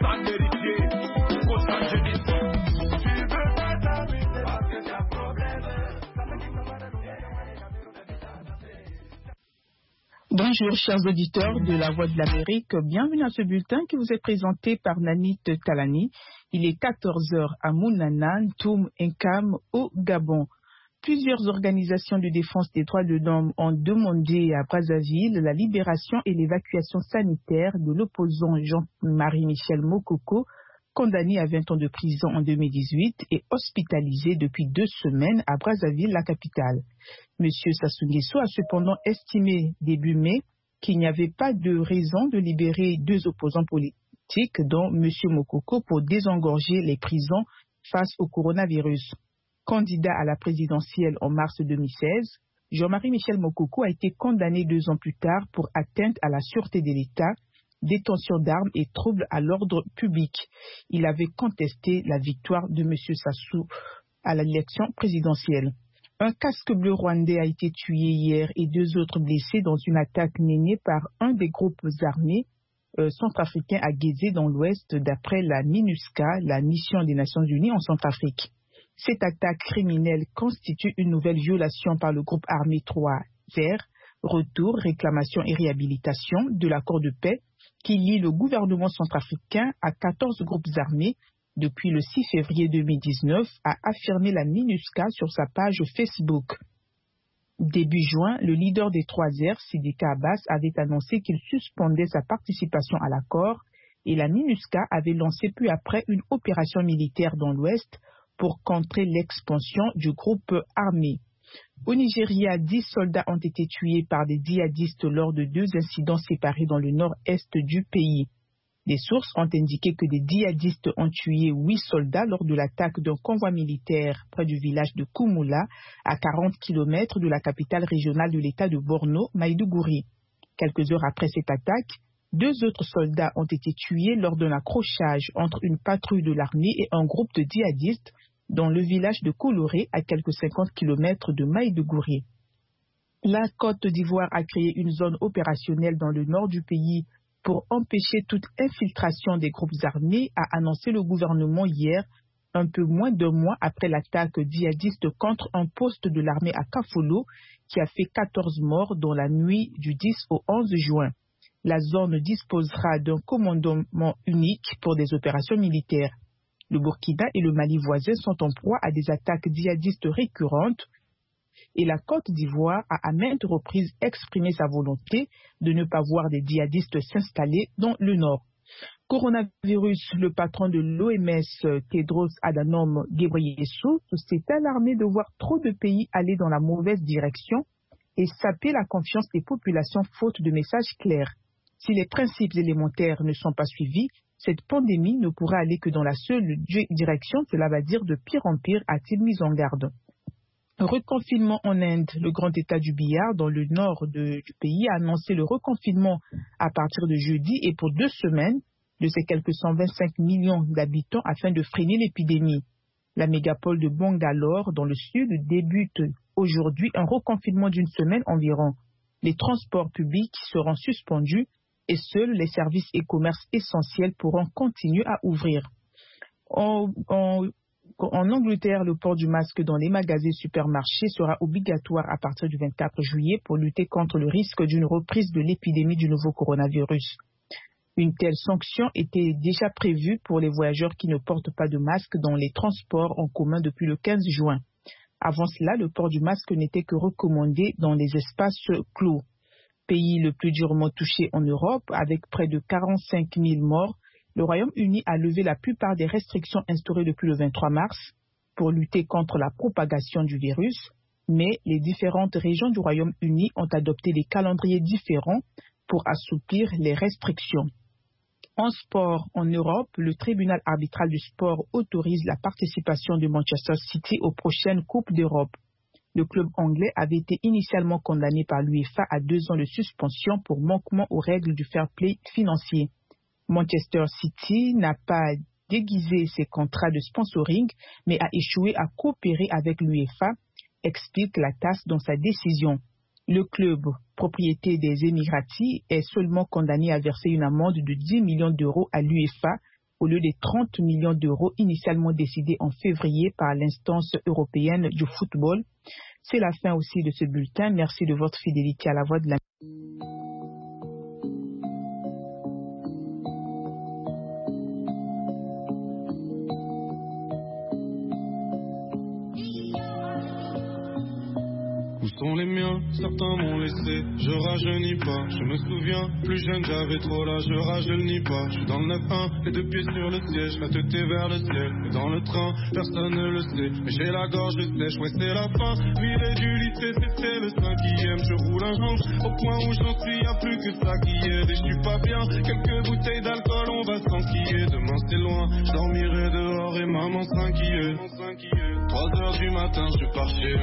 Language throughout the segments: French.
sang d'héritier, au sang génie. Tu veux pas t'amuser parce que t'as problème. Bonjour chers auditeurs de La Voix de l'Amérique, bienvenue à ce bulletin qui vous est présenté par Nanit Talani. Il est 14h à Mounana, Toum Nkam au Gabon. Plusieurs organisations de défense des droits de l'homme ont demandé à Brazzaville la libération et l'évacuation sanitaire de l'opposant Jean-Marie Michel Mokoko, condamné à 20 ans de prison en 2018 et hospitalisé depuis 2 semaines à Brazzaville, la capitale. Monsieur Sassou Nguesso a cependant estimé début mai qu'il n'y avait pas de raison de libérer 2 opposants politiques, dont Monsieur Mokoko, pour désengorger les prisons face au coronavirus. Candidat à la présidentielle en mars 2016, Jean-Marie Michel Mokoko a été condamné 2 ans plus tard pour atteinte à la sûreté de l'État, détention d'armes et troubles à l'ordre public. Il avait contesté la victoire de M. Sassou à l'élection présidentielle. Un casque bleu rwandais a été tué hier et 2 autres blessés dans une attaque menée par un des groupes armés centrafricains à Guézé dans l'Ouest, d'après la MINUSCA, la mission des Nations Unies en Centrafrique. Cette attaque criminelle constitue une nouvelle violation par le groupe armé 3R, Retour, Réclamation et Réhabilitation de l'accord de paix qui lie le gouvernement centrafricain à 14 groupes armés depuis le 6 février 2019, a affirmé la MINUSCA sur sa page Facebook. Début juin, le leader des 3R, Sidiki Abbas, avait annoncé qu'il suspendait sa participation à l'accord et la MINUSCA avait lancé peu après une opération militaire dans l'Ouest pour contrer l'expansion du groupe armé. Au Nigeria, 10 soldats ont été tués par des djihadistes lors de 2 incidents séparés dans le nord-est du pays. Des sources ont indiqué que des djihadistes ont tué 8 soldats lors de l'attaque d'un convoi militaire près du village de Koumoula, à 40 km de la capitale régionale de l'État de Borno, Maïdougouri. Quelques heures après cette attaque, 2 autres soldats ont été tués lors d'un accrochage entre une patrouille de l'armée et un groupe de djihadistes dans le village de Koloré, à quelques 50 km de Maïdougouri. La Côte d'Ivoire a créé une zone opérationnelle dans le nord du pays pour empêcher toute infiltration des groupes armés, a annoncé le gouvernement hier, un peu moins d'1 mois après l'attaque djihadiste contre un poste de l'armée à Kafolo, qui a fait 14 morts dans la nuit du 10 au 11 juin. La zone disposera d'un commandement unique pour des opérations militaires. Le Burkina et le Mali voisins sont en proie à des attaques djihadistes récurrentes et la Côte d'Ivoire a à maintes reprises exprimé sa volonté de ne pas voir des djihadistes s'installer dans le nord. Coronavirus, le patron de l'OMS, Tedros Adhanom Ghebreyesus, s'est alarmé de voir trop de pays aller dans la mauvaise direction et saper la confiance des populations faute de messages clairs. Si les principes élémentaires ne sont pas suivis, cette pandémie ne pourra aller que dans la seule direction, cela va dire de pire en pire, a-t-il mis en garde. Reconfinement en Inde. Le grand état du Bihar, dans le nord du pays, a annoncé le reconfinement à partir de jeudi et pour 2 semaines de ses quelques 125 millions d'habitants afin de freiner l'épidémie. La mégapole de Bangalore, dans le sud, débute aujourd'hui un reconfinement d'1 semaine environ. Les transports publics seront suspendus et seuls les services et commerces essentiels pourront continuer à ouvrir. En Angleterre, le port du masque dans les magasins et supermarchés sera obligatoire à partir du 24 juillet pour lutter contre le risque d'une reprise de l'épidémie du nouveau coronavirus. Une telle sanction était déjà prévue pour les voyageurs qui ne portent pas de masque dans les transports en commun depuis le 15 juin. Avant cela, le port du masque n'était que recommandé dans les espaces clos. Pays le plus durement touché en Europe, avec près de 45 000 morts, le Royaume-Uni a levé la plupart des restrictions instaurées depuis le 23 mars pour lutter contre la propagation du virus, mais les différentes régions du Royaume-Uni ont adopté des calendriers différents pour assouplir les restrictions. En sport, en Europe, le tribunal arbitral du sport autorise la participation de Manchester City aux prochaines Coupes d'Europe. Le club anglais avait été initialement condamné par l'UEFA à 2 ans de suspension pour manquement aux règles du fair play financier. Manchester City n'a pas déguisé ses contrats de sponsoring, mais a échoué à coopérer avec l'UEFA, explique la TAS dans sa décision. Le club, propriété des Émiratis, est seulement condamné à verser une amende de 10 millions d'euros à l'UEFA au lieu des 30 millions d'euros initialement décidés en février par l'instance européenne du football. C'est la fin aussi de ce bulletin. Merci de votre fidélité à la voix de la... Où sont les miens? Certains m'ont laissé, je rajeunis pas. Je me souviens, plus jeune j'avais trop l'âge, je rajeunis pas. Je suis dans le 9-1, les deux pieds sur le siège, la tête vers le ciel. Et dans le train, personne ne le sait, mais j'ai la gorge sèche, ouais c'est la fin. Viré du lycée, c'était le 5e. Je roule un jour, au point où j'en suis, y'a plus que ça qui aide. Et je suis pas bien, quelques bouteilles d'alcool, on va s'enquiller. Demain c'est loin, je dormirai dehors et maman s'inquiète. 3h du matin, je pars chez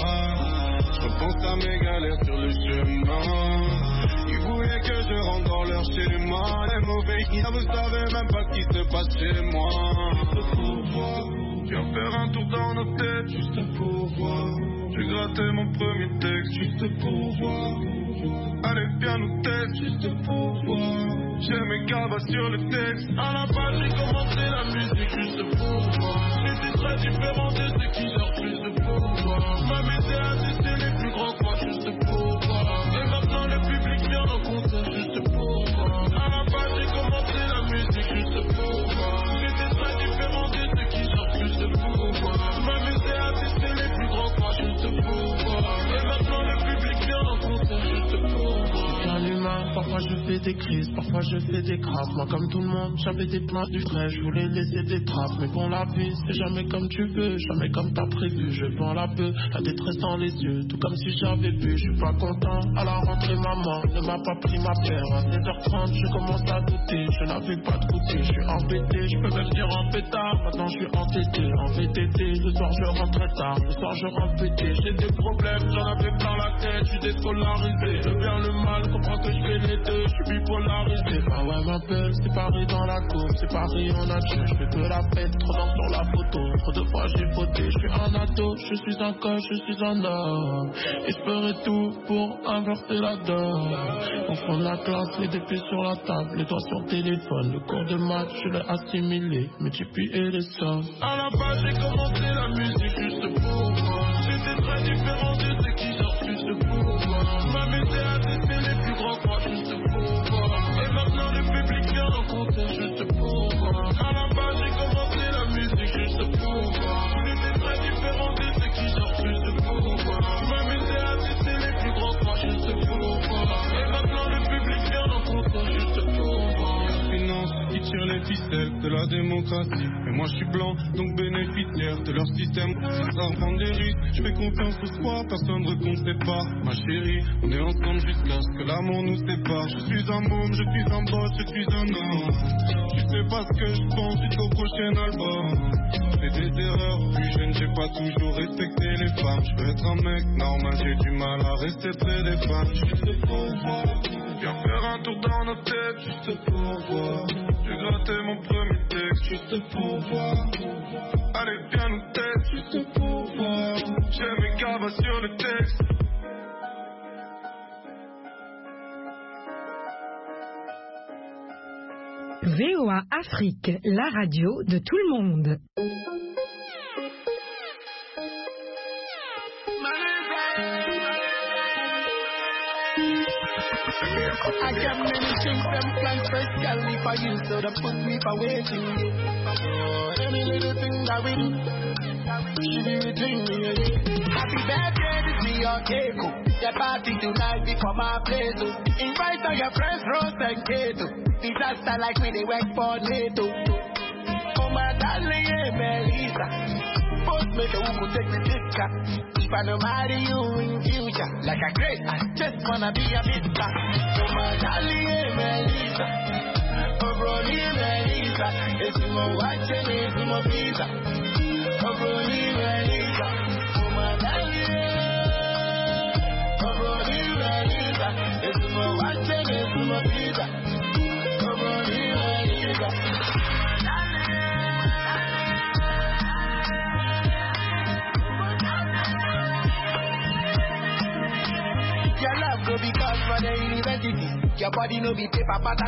ma. Je repense à mes galères sur le chemin. Ils voulaient que je rentre dans leur schéma. Les mauvais, ils ne savaient même pas ce qui se passe chez moi. Juste pour voir, viens faire un tour dans nos têtes. Juste pour voir, j'ai gratté mon premier texte. Juste pour voir, allez viens nous tester. Juste pour voir, j'ai mes cabas sur le texte. À la base j'ai commencé la musique juste pour voir. J'étais très différent de ceux qui sortent juste pour voir. Ma m'aider à tester les plus grands quoi juste pour voir. Et maintenant le public vient en concert juste pour voir. À la base j'ai commencé la musique juste pour voir. J'étais très différent de ceux qui sortent juste pour voir. Ma m'aider à tester les plus grands quoi juste pour voir. Et maintenant le public vient en concert juste pour voir. Parfois je fais des crises, parfois je fais des crapes. Moi comme tout le monde, j'avais des plans du frais, je voulais laisser des traces. Mais bon la vie, c'est jamais comme tu veux, jamais comme t'as prévu. Je vends la peu, la détresse dans les yeux, tout comme si j'avais bu. Je suis pas content, à la rentrée maman ne m'a pas pris ma paire. À 16h30 je commence à douter, je n'avais pas de goûter. Je suis embêté, je peux même dire en pétard. Maintenant je suis entêté, en VTT. Le soir je rentre très tard, le soir je rentre pété. J'ai des problèmes, j'en avais plein la tête, je suis dépolarisé. Le bien, le mal, comprends que je fais les deux, je suis bipolarisé. Ah ouais ma belle, c'est Paris dans la cour, c'est Paris en nature. Je fais que la fête, trop d'ans sur la photo. Trop de fois j'ai voté, je suis un ado, je suis un coach, je suis un homme. Et je ferai tout pour inverser la donne. Au fond de la classe, les deux pieds sur la table, les doigts sur le téléphone. Le cours de maths, je l'ai assimilé, multiplier les sommes. À la base j'ai commencé la musique juste pour moi. J'étais très différent de ceux qui sortent juste pour moi. M'amuser à tester les plus grands quoi juste pour voir. Et maintenant le public vient en concert juste pour voir. À la base j'ai commencé la musique juste pour voir. J'étais très différent de ceux qui sortent juste pour voir. M'amuser à tester les plus grands quoi juste pour voir. Et maintenant le public vient en concert juste pour voir. Finance qui tire les ficelles de la démocratie. Mais moi je suis blanc donc bénéficiaire de leur système. Ça reprend des risques, je fais confiance au soir, personne ne compte ses parts. Ma chérie, on est ensemble jusqu'à ce que l'amour nous sépare. Je suis un môme, je suis un boss, je suis un homme. Tu sais pas ce que je pense jusqu'au prochain album. Je fais des erreurs, plus jeune j'ai pas toujours respecté les femmes. Je veux être un mec normal, j'ai du mal à rester près des femmes. Juste pour voir, viens faire un tour dans nos têtes. Juste pour voir, j'ai gratté mon premier texte. Juste pour voir, allez viens nous tester. Juste pour voir, j'ai mes cabas sur le texte. VOA Afrique, la radio de tout le monde. I got many things them plans specially for you, so they put me for waiting. Any little thing that we do, she be between me and you. Happy birthday, this be your cake. Your party tonight become my place. Invite all your friends, Rose and Kato. Disaster like when they work for NATO. Oh my darling, yeah, Melissa. Both make a who could take the discount. If I don't marry you in future, like a great, I just wanna be a mister. Oh my darling, yeah, Melissa. Oh brony, Melissa. It's more watching, it's more visa. Oh brony, Melissa. Oh my darling, yeah. Oh brony, Melissa. It's more watching, it's more visa. Oh brony, Melissa. Your love go be cause for the university. Your body no be paper, but